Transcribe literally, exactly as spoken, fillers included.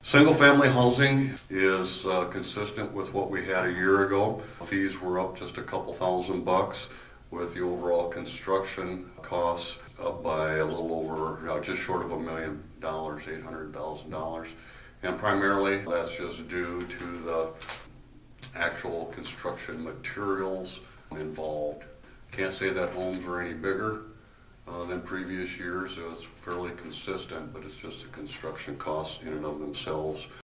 Single-family housing is uh, consistent with what we had a year ago. Fees were up just a couple thousand bucks, with the overall construction costs up by a little over, you know, just short of a million dollars, eight hundred thousand dollars. And primarily that's just due to the actual construction materials involved. Can't say that homes are any bigger uh, than previous years. So it's fairly consistent, but it's just the construction costs in and of themselves